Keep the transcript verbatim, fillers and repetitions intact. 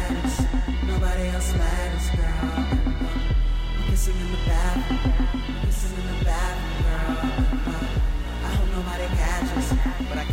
matters. Nobody else matters, girl. I'm kissing in the bathroom, kissing in the bathroom, girl. I hope nobody catches, but I